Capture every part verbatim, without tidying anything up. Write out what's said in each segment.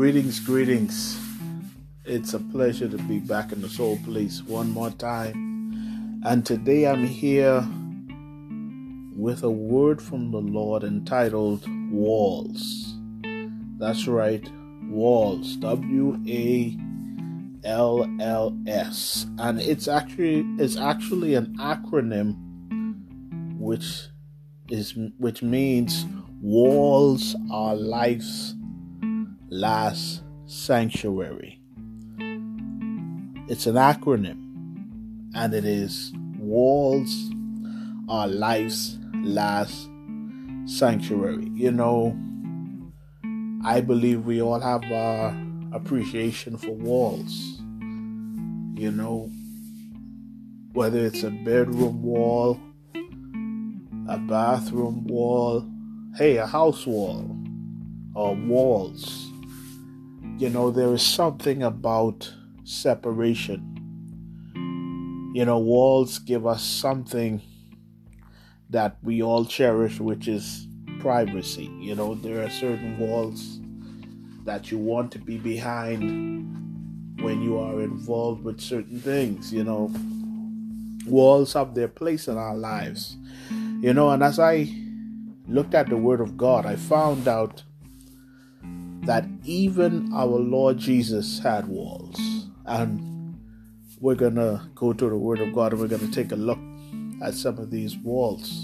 Greetings, greetings. It's a pleasure to be back in the Soul Place one more time. And today I'm here with a word from the Lord entitled Walls. That's right, Walls. W A L L S. And it's actually it's actually an acronym which is which means walls are life's last sanctuary. It's an acronym, and it is walls are life's last sanctuary. You know, I believe we all have our appreciation for walls. You know, whether it's a bedroom wall, a bathroom wall, hey, a house wall, or walls. You know, there is something about separation. You know, walls give us something that we all cherish, which is privacy. You know, there are certain walls that you want to be behind when you are involved with certain things. You know, walls have their place in our lives. You know, and as I looked at the Word of God, I found out that even our Lord Jesus had walls. And we're going to go to the Word of God and we're going to take a look at some of these walls.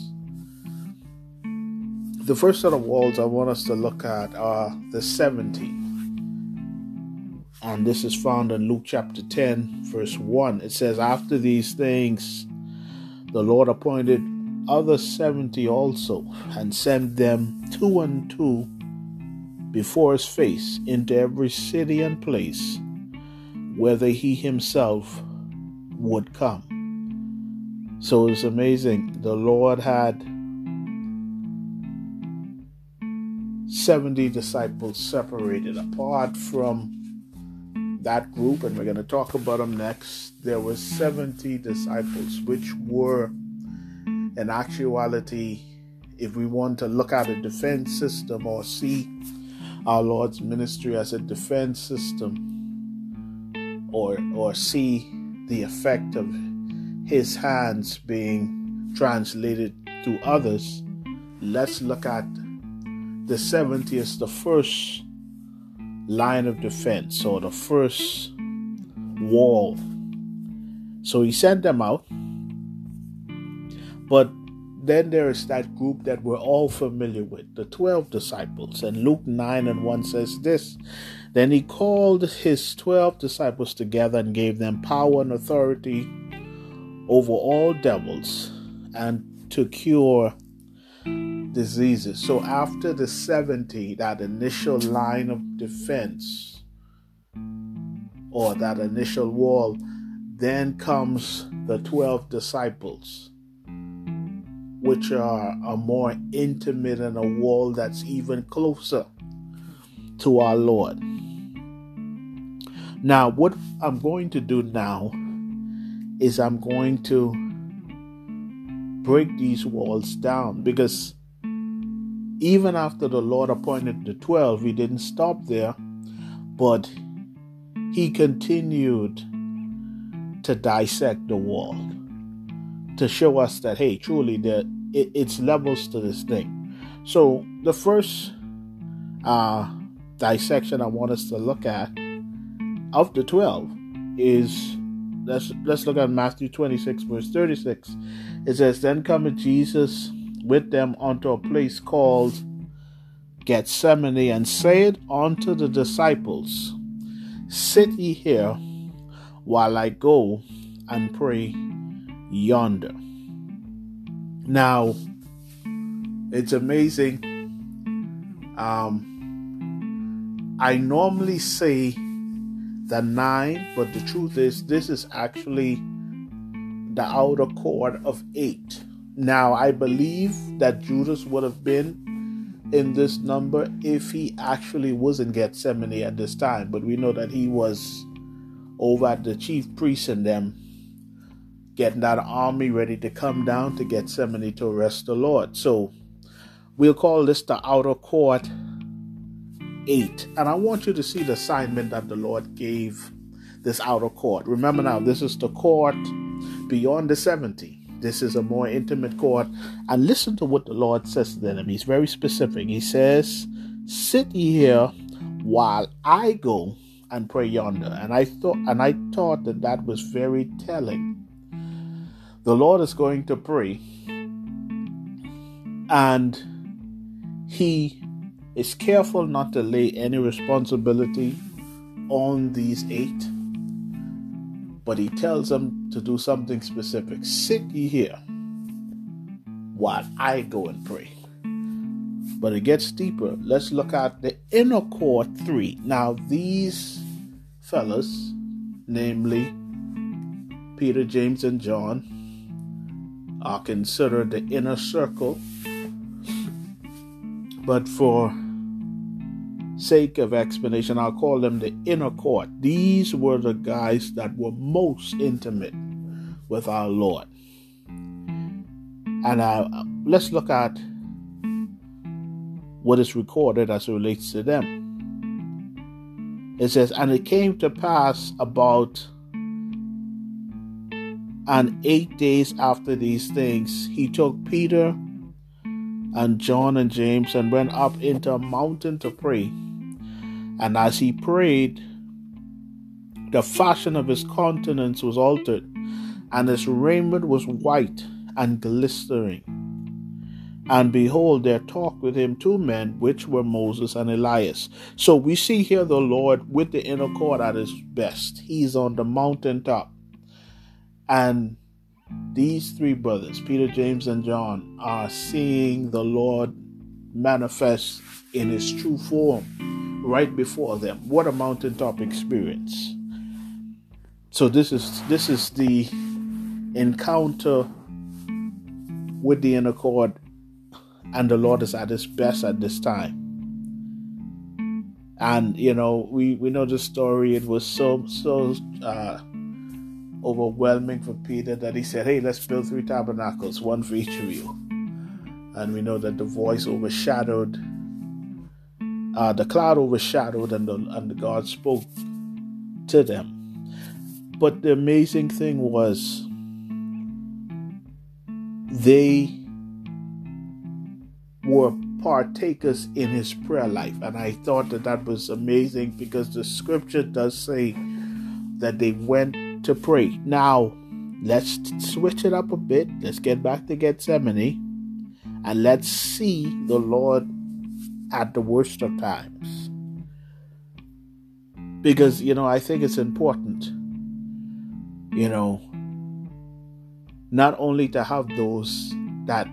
The first set of walls I want us to look at are the seventy. And this is found in Luke chapter ten, verse one. It says, "After these things, the Lord appointed other seventy also, and sent them two and two before his face into every city and place whither he himself would come." So it's amazing. The Lord had seventy disciples separated apart from that group, and we're going to talk about them next. There were seventy disciples, which were in actuality, if we want to look at a defense system or see our Lord's ministry as a defense system, or or see the effect of his hands being translated to others, let's look at the seventy as the first line of defense, or the first wall. So he sent them out, but then there is that group that we're all familiar with, the twelve disciples. And Luke nine and one says this: "Then he called his twelve disciples together and gave them power and authority over all devils and to cure diseases." So after the seventy, that initial line of defense, or that initial wall, then comes the twelve disciples, which are a more intimate and a wall that's even closer to our Lord. Now, what I'm going to do now is I'm going to break these walls down, because even after the Lord appointed the twelve, he didn't stop there, but he continued to dissect the wall, to show us that, hey, truly, there it, it's levels to this thing. So the first uh, dissection I want us to look at of the twelve is, let's let's look at Matthew twenty-six, verse thirty-six. It says, "Then cometh Jesus with them unto a place called Gethsemane, and said unto the disciples, Sit ye here while I go and pray yonder." Now, it's amazing. Um, I normally say the nine, but the truth is, this is actually the outer court of eight. Now, I believe that Judas would have been in this number if he actually was in Gethsemane at this time, but we know that he was over at the chief priest and them, getting that army ready to come down to Gethsemane to arrest the Lord. So we'll call this the outer court eight. And I want you to see the assignment that the Lord gave this outer court. Remember now, this is the court beyond the seventy. This is a more intimate court. And listen to what the Lord says to them. He's very specific. He says, sit ye here while I go and pray yonder. And I thought, and I thought that that was very telling. The Lord is going to pray, and he is careful not to lay any responsibility on these eight, but he tells them to do something specific. Sit ye here while I go and pray. But it gets deeper. Let's look at the inner court three. Now, these fellas, namely Peter, James, and John, are considered the inner circle. But for sake of explanation, I'll call them the inner court. These were the guys that were most intimate with our Lord. And uh, let's look at what is recorded as it relates to them. It says, and it came to pass about and eight days after these things, he took Peter and John and James and went up into a mountain to pray. And as he prayed, the fashion of his countenance was altered, and his raiment was white and glistering. And behold, there talked with him two men, which were Moses and Elias. So we see here the Lord with the inner court at his best. He's on the mountaintop. And these three brothers, Peter, James, and John, are seeing the Lord manifest in his true form right before them. What a mountaintop experience. So this is this is the encounter with the inner court, and the Lord is at his best at this time. And, you know, we, we know the story. It was so, so uh, overwhelming for Peter that he said, hey, let's build three tabernacles, one for each of you. And we know that the voice overshadowed, uh, the cloud overshadowed, and the, and the God spoke to them. But the amazing thing was, they were partakers in his prayer life. And I thought that that was amazing, because the scripture does say that they went to pray. Now, let's switch it up a bit. Let's get back to Gethsemane, and let's see the Lord at the worst of times. Because, you know, I think it's important, you know, not only to have those that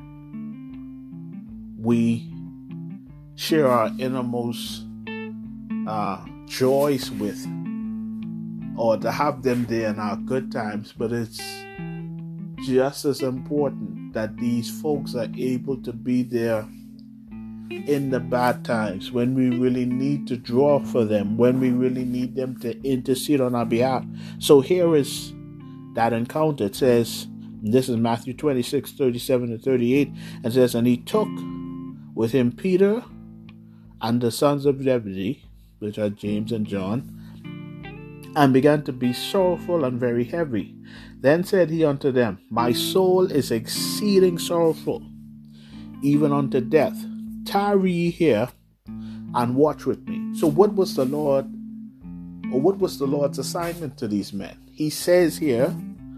we share our innermost uh, joys with, or to have them there in our good times, but it's just as important that these folks are able to be there in the bad times, when we really need to draw for them, when we really need them to intercede on our behalf. So here is that encounter. It says, this is Matthew twenty-six, thirty-seven to thirty-eight, and it says, and he took with him Peter and the sons of Zebedee, which are James and John, and began to be sorrowful and very heavy. Then said he unto them, my soul is exceeding sorrowful, even unto death. Tarry ye here and watch with me. So what was the Lord, or what was the Lord's assignment to these men? He says here,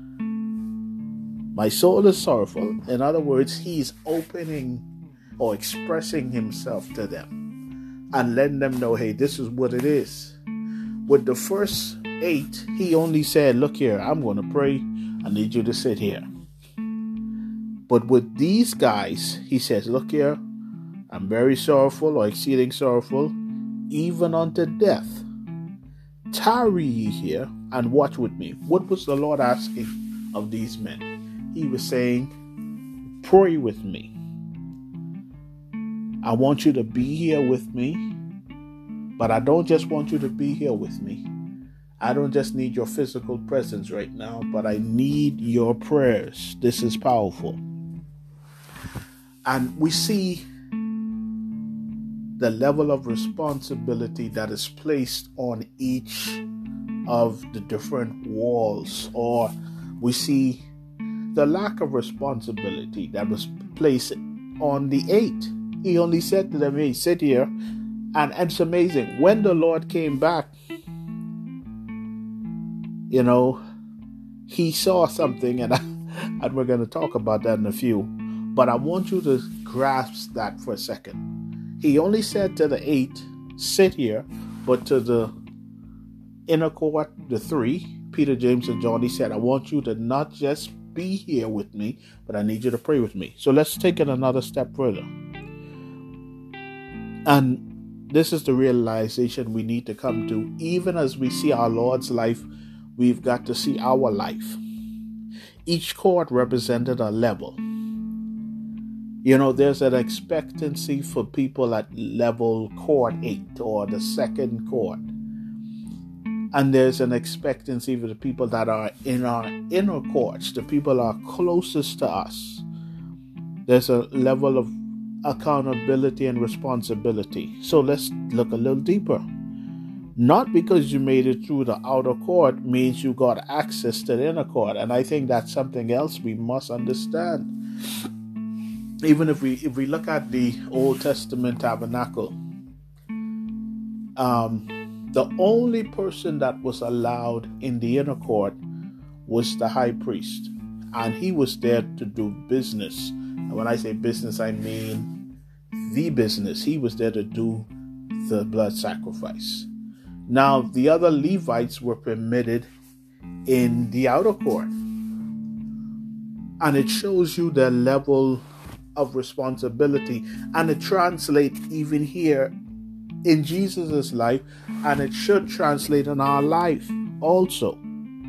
my soul is sorrowful. In other words, he's opening or expressing himself to them and letting them know, hey, this is what it is. With the first eight, he only said, look here, I'm going to pray. I need you to sit here. But with these guys, he says, look here, I'm very sorrowful, or exceeding sorrowful, even unto death. Tarry ye here and watch with me. What was the Lord asking of these men? He was saying, pray with me. I want you to be here with me, but I don't just want you to be here with me. I don't just need your physical presence right now, but I need your prayers. This is powerful. And we see the level of responsibility that is placed on each of the different walls, or we see the lack of responsibility that was placed on the eight. He only said to them, hey, sit here. And it's amazing. When the Lord came back, you know, he saw something, and, I, and we're going to talk about that in a few. But I want you to grasp that for a second. He only said to the eight, sit here, but to the inner court, the three, Peter, James, and John, he said, I want you to not just be here with me, but I need you to pray with me. So let's take it another step further. And this is the realization we need to come to. Even as we see our Lord's life, we've got to see our life. Each court represented a level. You know, there's an expectancy for people at level court eight or the second court. And there's an expectancy for the people that are in our inner courts, the people that are closest to us. There's a level of accountability and responsibility. So let's look a little deeper. Not because you made it through the outer court means you got access to the inner court. And I think that's something else we must understand. Even if we if we look at the Old Testament tabernacle, um, the only person that was allowed in the inner court was the high priest. And he was there to do business. And when I say business, I mean the business. He was there to do the blood sacrifice. Now, the other Levites were permitted in the outer court. And it shows you the level of responsibility. And it translates even here in Jesus' life. And it should translate in our life also.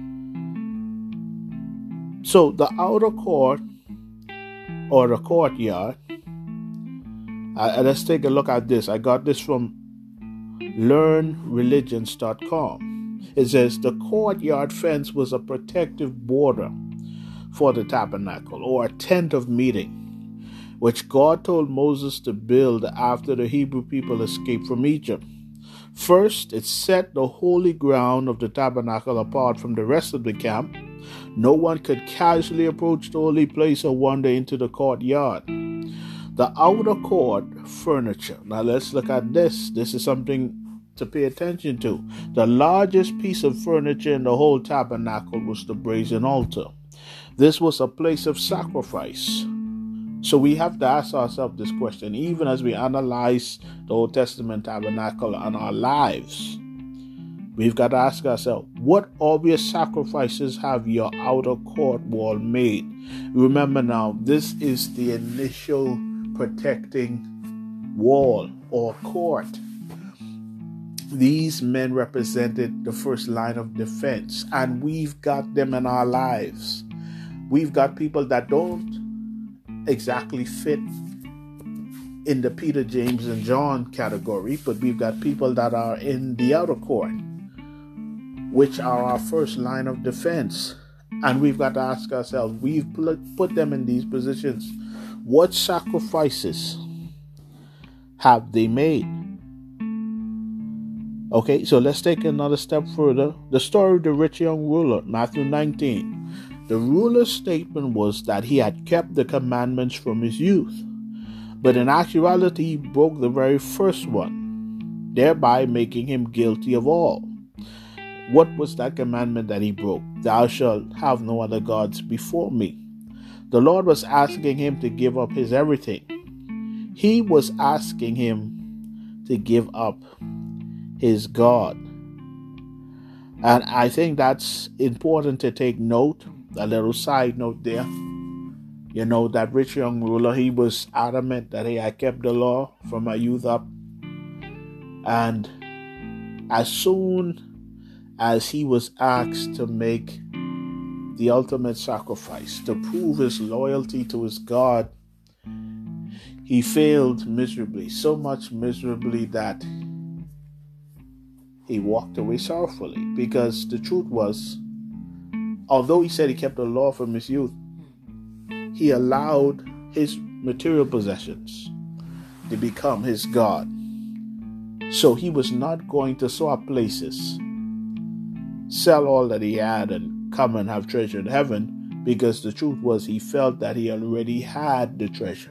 So the outer court, or the courtyard, uh, let's take a look at this. I got this from learn religions dot com. It says the courtyard fence was a protective border for the tabernacle, or a tent of meeting, which God told Moses to build after the Hebrew people escaped from Egypt. First, it set the holy ground of the tabernacle apart from the rest of the camp. No one could casually approach the holy place or wander into the courtyard. The outer court furniture. Now let's look at this. This is something to pay attention to. The largest piece of furniture in the whole tabernacle was the brazen altar. This was a place of sacrifice. So we have to ask ourselves this question, even as we analyze the Old Testament tabernacle and our lives. We've got to ask ourselves, what obvious sacrifices have your outer court wall made? Remember now, this is the initial protecting wall or court. These men represented the first line of defense, and we've got them in our lives. We've got people that don't exactly fit in the Peter, James, and John category, but we've got people that are in the outer court, which are our first line of defense. And we've got to ask ourselves, we've put them in these positions. What sacrifices have they made? Okay, so let's take another step further. The story of the rich young ruler, Matthew nineteen. The ruler's statement was that he had kept the commandments from his youth. But in actuality, he broke the very first one, thereby making him guilty of all. What was that commandment that he broke? Thou shalt have no other gods before me. The Lord was asking him to give up his everything. He was asking him to give up his God. And I think that's important to take note. A little side note there. You know, that rich young ruler, he was adamant that he had kept the law from my youth up. And as soon as he was asked to make the ultimate sacrifice, to prove his loyalty to his God, he failed miserably, so much miserably that he walked away sorrowfully. Because the truth was, although he said he kept the law from his youth, he allowed his material possessions to become his God. So he was not going to swap places, sell all that he had and come and have treasure in heaven, because the truth was he felt that he already had the treasure.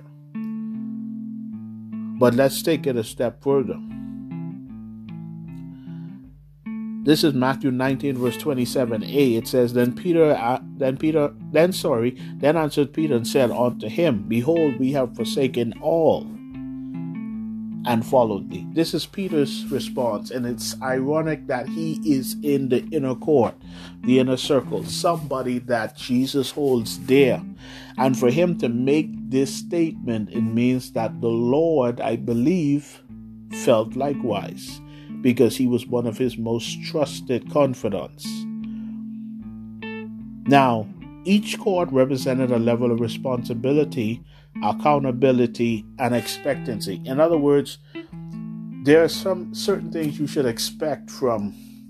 But let's take it a step further. This is Matthew nineteen, verse twenty-seven a. It says, Then Peter, uh, then Peter, then sorry, then answered Peter and said unto him, Behold, we have forsaken all and followed thee. This is Peter's response, and it's ironic that he is in the inner court, the inner circle, somebody that Jesus holds dear. And for him to make this statement, it means that the Lord, I believe, felt likewise, because he was one of his most trusted confidants. Now, each court represented a level of responsibility, accountability, and expectancy. In other words, there are some certain things you should expect from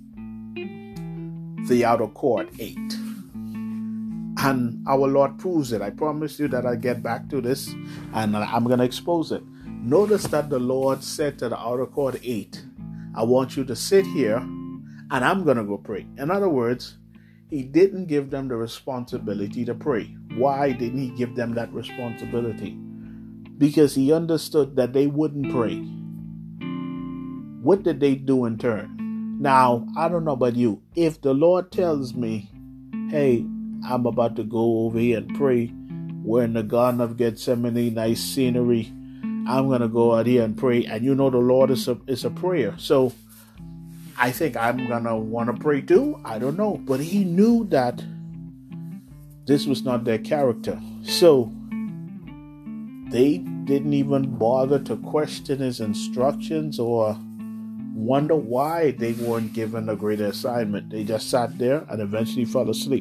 the outer court eight. And our Lord proves it. I promise you that I'll get back to this and I'm going to expose it. Notice that the Lord said to the outer court eight, I want you to sit here and I'm going to go pray. In other words, he didn't give them the responsibility to pray. Why didn't he give them that responsibility? Because he understood that they wouldn't pray. What did they do in turn? Now, I don't know about you. If the Lord tells me, hey, I'm about to go over here and pray, we're in the Garden of Gethsemane, nice scenery, I'm going to go out here and pray. And you know the Lord is a, is a prayer. So I think I'm going to want to pray too. I don't know. But he knew that this was not their character. So they didn't even bother to question his instructions or wonder why they weren't given a greater assignment. They just sat there and eventually fell asleep.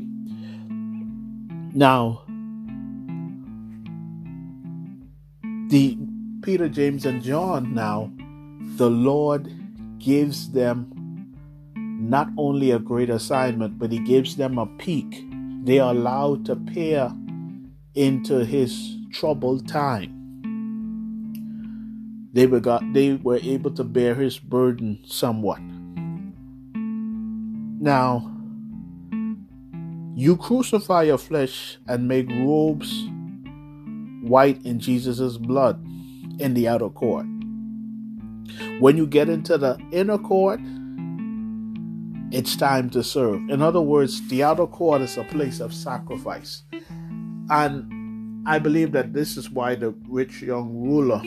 Now, the Peter, James, and John now, the Lord gives them not only a great assignment, but he gives them a peek. They are allowed to peer into his troubled time. They were, got, they were able to bear his burden somewhat. Now, you crucify your flesh and make robes white in Jesus' blood in the outer court. When you get into the inner court, it's time to serve. In other words, the outer court is a place of sacrifice. And I believe that this is why the rich young ruler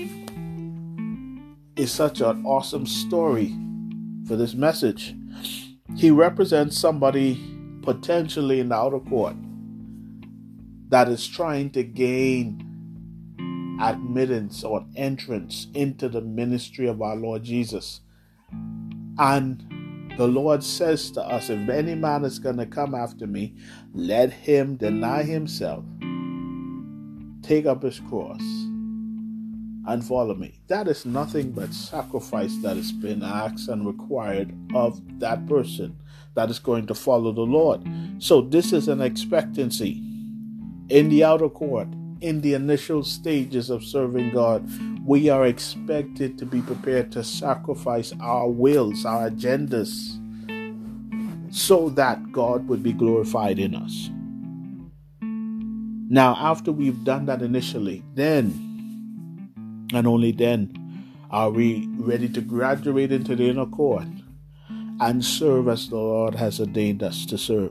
is such an awesome story for this message. He represents somebody potentially in the outer court that is trying to gain admittance or entrance into the ministry of our Lord Jesus. And the Lord says to us, if any man is going to come after me, let him deny himself, take up his cross, and follow me. That is nothing but sacrifice that has been asked and required of that person that is going to follow the Lord. So this is an expectancy in the outer court. In the initial stages of serving God, we are expected to be prepared to sacrifice our wills, our agendas, so that God would be glorified in us. Now, after we've done that initially, then, and only then, are we ready to graduate into the inner court and serve as the Lord has ordained us to serve.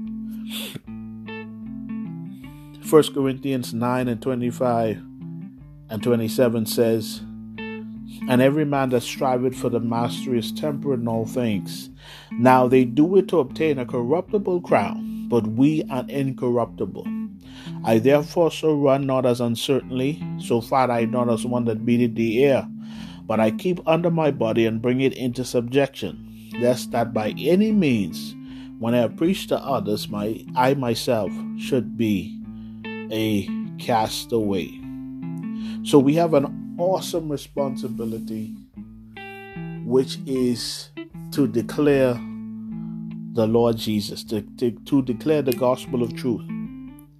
First Corinthians nine and twenty-five and twenty-seven says, And every man that striveth for the mastery is temperate in all things. Now they do it to obtain a corruptible crown, but we an incorruptible. I therefore so run not as uncertainly, so fight I not as one that beateth the air, but I keep under my body and bring it into subjection, lest that by any means, when I have preached to others, my I myself should be a castaway. So we have an awesome responsibility, which is to declare the Lord Jesus, to, to, to declare the gospel of truth.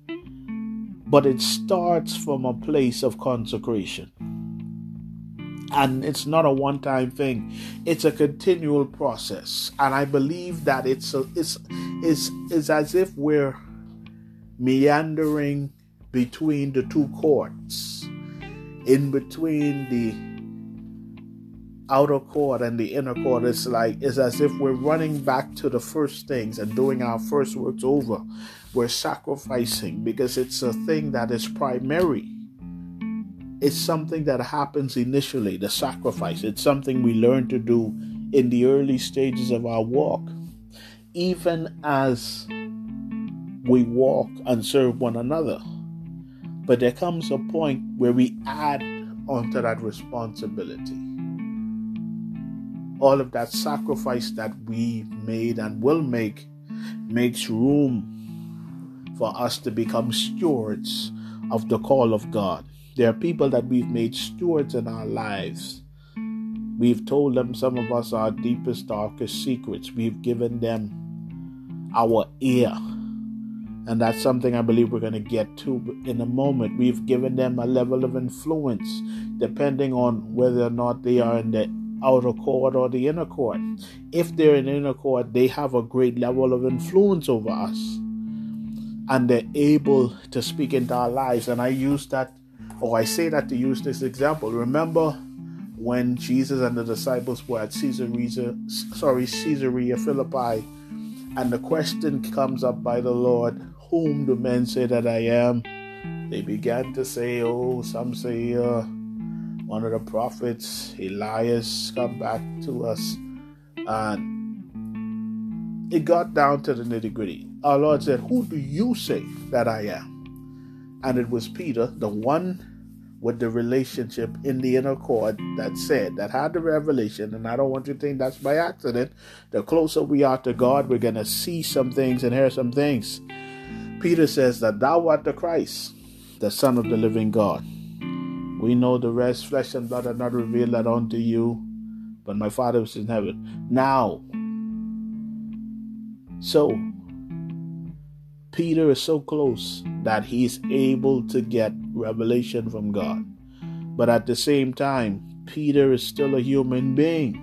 But it starts from a place of consecration. And it's not a one-time thing. It's a continual process. And I believe that it's a, it's, it's, it's as if we're meandering between the two courts, in between the outer court and the inner court. It's like, it's as if we're running back to the first things and doing our first works over. We're sacrificing because it's a thing that is primary. It's something that happens initially, the sacrifice. It's something we learn to do in the early stages of our walk. Even as we walk and serve one another. But there comes a point where we add onto that responsibility. All of that sacrifice that we made and will make makes room for us to become stewards of the call of God. There are people that we've made stewards in our lives. We've told them some of us our deepest, darkest secrets. We've given them our ear. And that's something I believe we're going to get to in a moment. We've given them a level of influence, depending on whether or not they are in the outer court or the inner court. If they're in the inner court, they have a great level of influence over us. And they're able to speak into our lives. And I use that, or I say that to use this example. Remember when Jesus and the disciples were at Caesarea, sorry, Caesarea Philippi, and the question comes up by the Lord, whom do men say that I am? They began to say, oh, some say uh, one of the prophets, Elias, come back to us. And it got down to the nitty gritty. Our Lord said, who do you say that I am? And it was Peter, the one with the relationship in the inner court, that said, that had the revelation. And I don't want you to think that's by accident. The closer we are to God, we're going to see some things and hear some things. Peter says that thou art the Christ, the Son of the living God. We know the rest, flesh and blood have not revealed that unto you, but my Father who is in heaven. Now, so Peter is so close that he's able to get revelation from God. But at the same time, Peter is still a human being.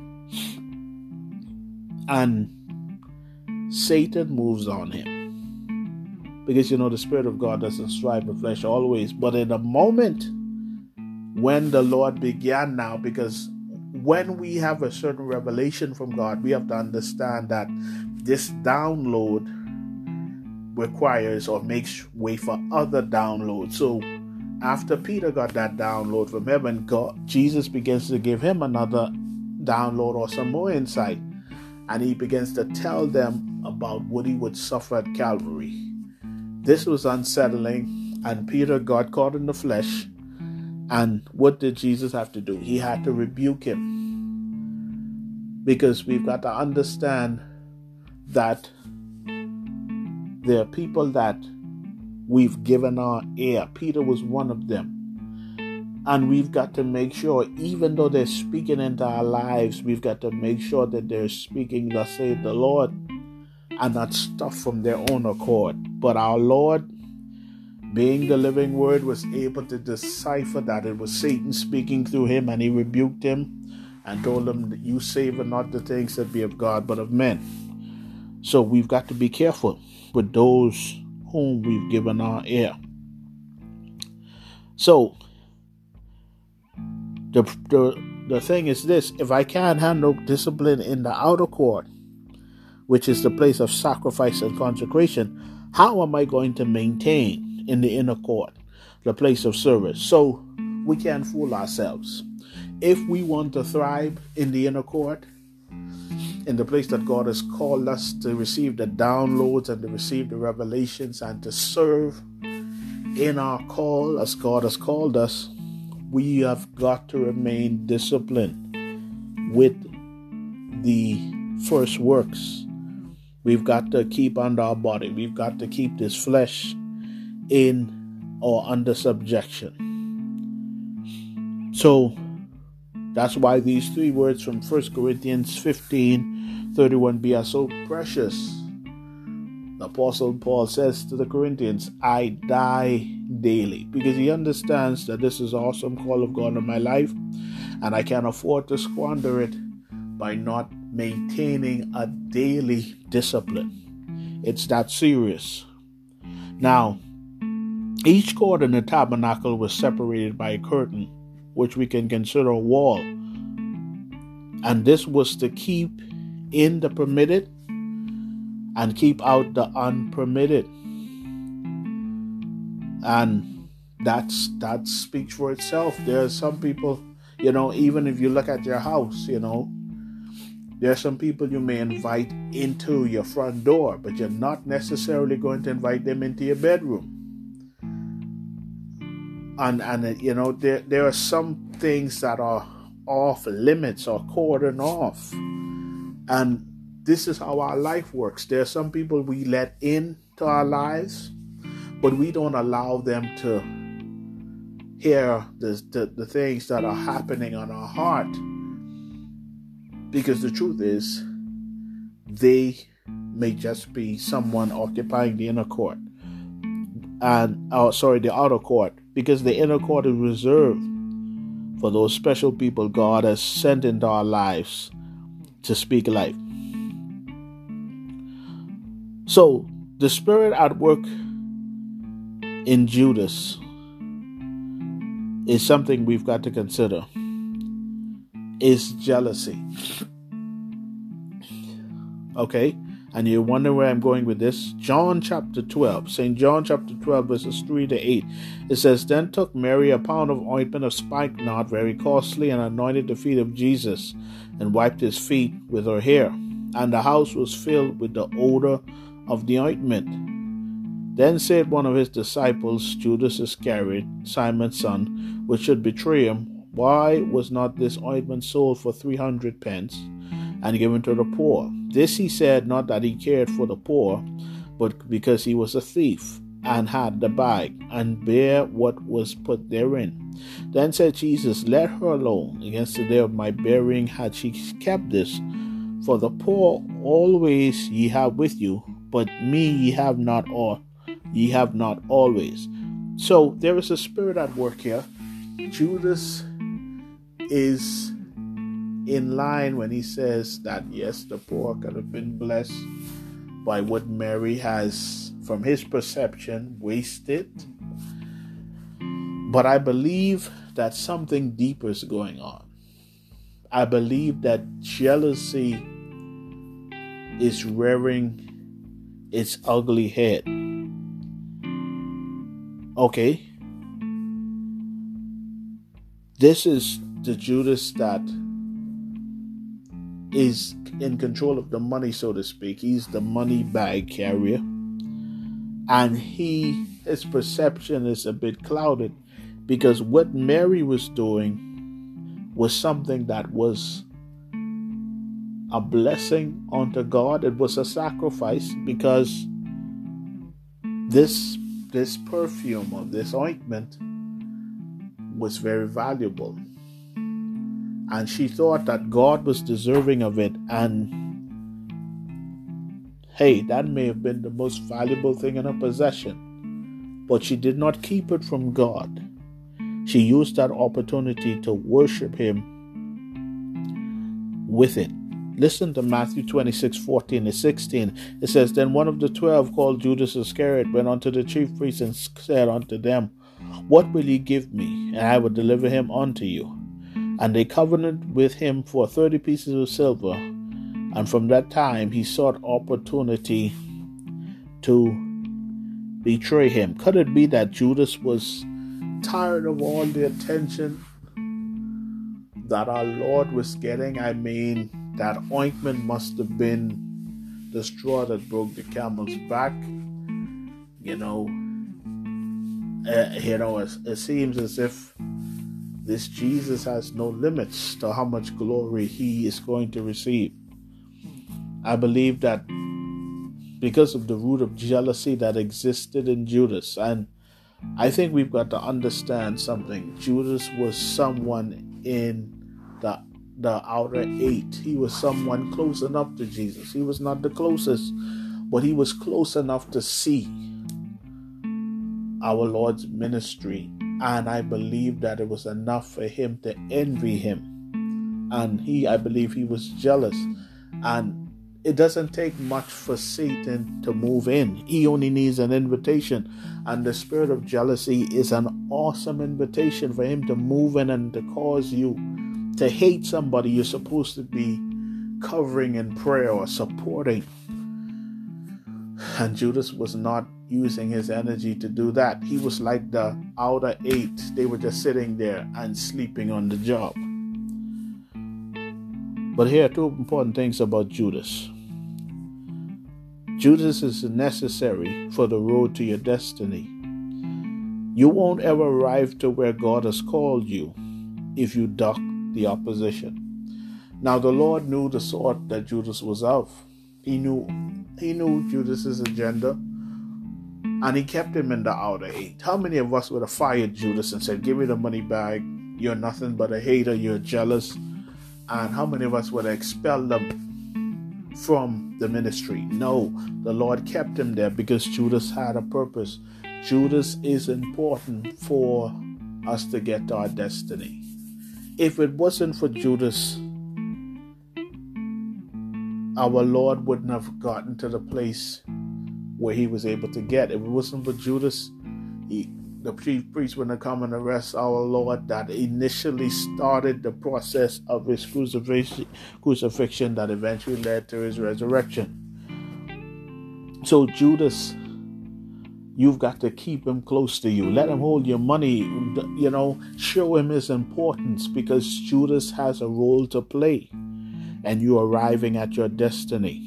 And Satan moves on him. Because, you know, the Spirit of God doesn't strive with flesh always. But in a moment when the Lord began now, because when we have a certain revelation from God, we have to understand that this download requires or makes way for other downloads. So after Peter got that download from heaven, God, Jesus begins to give him another download or some more insight. And he begins to tell them about what he would suffer at Calvary. This was unsettling, and Peter got caught in the flesh. And what did Jesus have to do? He had to rebuke him. Because we've got to understand that there are people that we've given our ear. Peter was one of them. And we've got to make sure, even though they're speaking into our lives, we've got to make sure that they're speaking, thus saith the Lord, and not stuff from their own accord. But our Lord, being the living word, was able to decipher that it was Satan speaking through him, and he rebuked him and told him that you savor not the things that be of God, but of men. So we've got to be careful with those whom we've given our ear. So the, the, the thing is this: if I can't handle discipline in the outer court, which is the place of sacrifice and consecration, how am I going to maintain in the inner court, the place of service? So we can't fool ourselves. If we want to thrive in the inner court, in the place that God has called us to receive the downloads and to receive the revelations and to serve in our call as God has called us, we have got to remain disciplined with the first works. We've got to keep under our body. We've got to keep this flesh in or under subjection. So that's why these three words from First Corinthians fifteen thirty-one b are so precious. The Apostle Paul says to the Corinthians, I die daily, because he understands that this is an awesome call of God in my life. And I can't afford to squander it by not maintaining a daily discipline. It's that serious. Now, each court in the tabernacle was separated by a curtain, which we can consider a wall. And this was to keep in the permitted and keep out the unpermitted. And that's that speaks for itself. There are some people, you know, even if you look at your house, you know, there are some people you may invite into your front door, but you're not necessarily going to invite them into your bedroom. And, and you know, there, there are some things that are off limits or cordoned off. And this is how our life works. There are some people we let into our lives, but we don't allow them to hear the, the, the things that are happening on our heart. Because the truth is, they may just be someone occupying the inner court. And, oh, sorry, the outer court. Because the inner court is reserved for those special people God has sent into our lives to speak life. So, the spirit at work in Judas is something we've got to consider. Is jealousy. Okay? And you wonder where I'm going with this? John chapter twelve. Saint John chapter twelve, verses three to eight. It says, Then took Mary a pound of ointment of spikenard, very costly, and anointed the feet of Jesus, and wiped his feet with her hair. And the house was filled with the odor of the ointment. Then said one of his disciples, Judas Iscariot, Simon's son, which should betray him, Why was not this ointment sold for three hundred pence, and given to the poor? This he said, not that he cared for the poor, but because he was a thief, and had the bag, and bare what was put therein. Then said Jesus, Let her alone. Against the day of my burying had she kept this. For the poor always ye have with you, but me ye have not all. Ye have not always. So there is a spirit at work here. Judas is in line when he says that, yes, the poor could have been blessed by what Mary has, from his perception, wasted. But I believe that something deeper is going on. I believe that jealousy is rearing its ugly head. Okay. This is the Judas that is in control of the money, so to speak. He's the money bag carrier. And he, his perception is a bit clouded because what Mary was doing was something that was a blessing unto God. It was a sacrifice because this, this perfume or this ointment was very valuable. And she thought that God was deserving of it. And hey, that may have been the most valuable thing in her possession. But she did not keep it from God. She used that opportunity to worship him with it. Listen to Matthew twenty-six, fourteen to sixteen. It says, Then one of the twelve, called Judas Iscariot, went unto the chief priests and said unto them, What will ye give me? And I will deliver him unto you. And they covenanted with him for thirty pieces of silver. And from that time he sought opportunity to betray him. Could it be that Judas was tired of all the attention that our Lord was getting? I mean, that ointment must have been the straw that broke the camel's back. You know, uh, you know, it, it seems as if this Jesus has no limits to how much glory he is going to receive. I believe that because of the root of jealousy that existed in Judas, and I think we've got to understand something. Judas was someone in the the outer eight. He was someone close enough to Jesus. He was not the closest, but he was close enough to see our Lord's ministry And I believe that it was enough for him to envy him. And he, I believe he was jealous. And it doesn't take much for Satan to move in. He only needs an invitation. And the spirit of jealousy is an awesome invitation for him to move in and to cause you to hate somebody you're supposed to be covering in prayer or supporting. And Judas was not using his energy to do that. He was like the outer eight. They were just sitting there and sleeping on the job. But here are two important things about Judas. Judas is necessary for the road to your destiny. You won't ever arrive to where God has called you if you duck the opposition. Now the Lord knew the sort that Judas was of. He knew he knew Judas's agenda, and he kept him in the outer eight. How many of us would have fired Judas and said, "Give me the money back, you're nothing but a hater, you're jealous"? And how many of us would have expelled them from the ministry? No, the Lord kept him there because Judas had a purpose. Judas is important for us to get to our destiny. If it wasn't for Judas, our Lord wouldn't have gotten to the place where he was able to get. If it wasn't for Judas, he, the chief priest wouldn't have come and arrest our Lord that initially started the process of his crucifixion, crucifixion that eventually led to his resurrection. So Judas, you've got to keep him close to you. Let him hold your money, you know, show him his importance, because Judas has a role to play and you arriving at your destiny.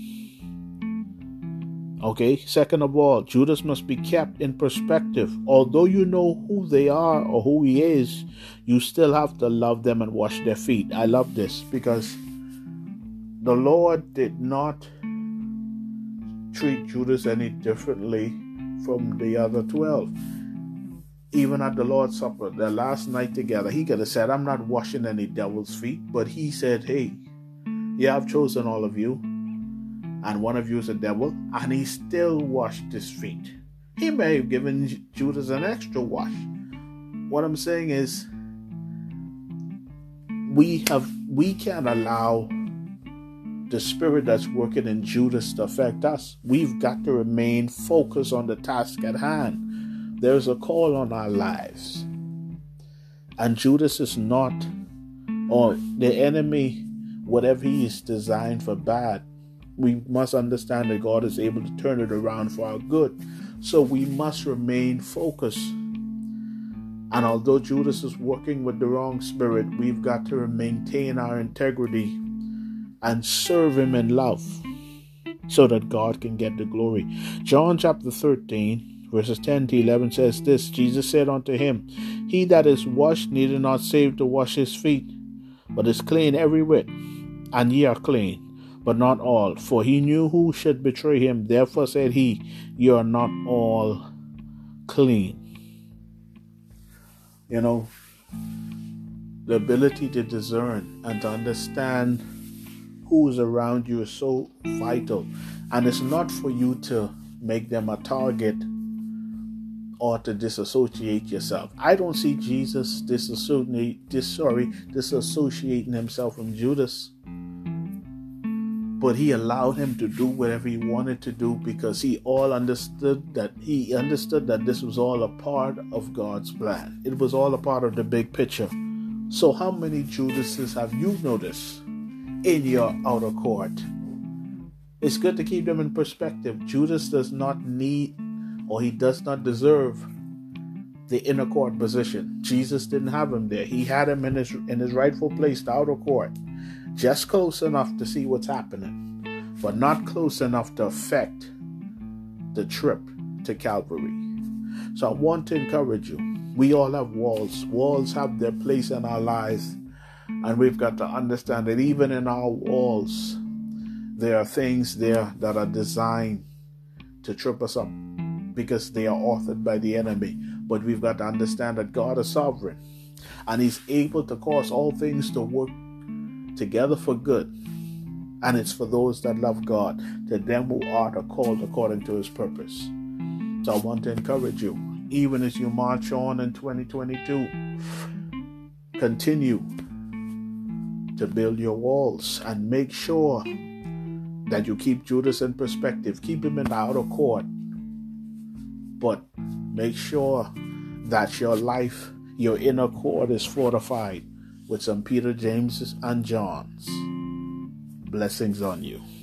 Okay, second of all, Judas must be kept in perspective. Although you know who they are or who he is, you still have to love them and wash their feet. I love this because the Lord did not treat Judas any differently from the other twelve. Even at the Lord's Supper, the last night together, he could have said, "I'm not washing any devil's feet." But he said, "Hey, yeah, I've chosen all of you, and one of you is a devil," and he still washed his feet. He may have given Judas an extra wash. What I'm saying is, we have we can't allow the spirit that's working in Judas to affect us. We've got to remain focused on the task at hand. There's a call on our lives, and Judas is not, or the enemy, whatever he is designed for bad, we must understand that God is able to turn it around for our good. So we must remain focused. And although Judas is working with the wrong spirit, we've got to maintain our integrity and serve him in love so that God can get the glory. John chapter thirteen, verses ten to eleven says this: Jesus said unto him, "He that is washed needeth not save to wash his feet, but is clean every whit. And ye are clean, but not all. For he knew who should betray him. Therefore said he, Ye are not all clean." You know, the ability to discern and to understand who is around you is so vital. And it's not for you to make them a target or to disassociate yourself. I don't see Jesus disassociate, dis, sorry, disassociating himself from Judas. But he allowed him to do whatever he wanted to do because he all understood that he understood that this was all a part of God's plan. It was all a part of the big picture. So how many Judases have you noticed in your outer court? It's good to keep them in perspective. Judas does not need, or he does not deserve, the inner court position. Jesus didn't have him there. He had him in his in his rightful place, the outer court. Just close enough to see what's happening, but not close enough to affect the trip to Calvary. So I want to encourage you. We all have walls. Walls have their place in our lives, and we've got to understand that even in our walls, there are things there that are designed to trip us up because they are authored by the enemy. But we've got to understand that God is sovereign, and he's able to cause all things to work together for good, and it's for those that love God, to them who are called according to his purpose. So I want to encourage you. even as you march on in twenty twenty-two. Continue to build your walls and make sure that you keep Judas in perspective. Keep him in the outer court. But make sure that your life, your inner court is fortified with some Peter, James, and Johns. Blessings on you.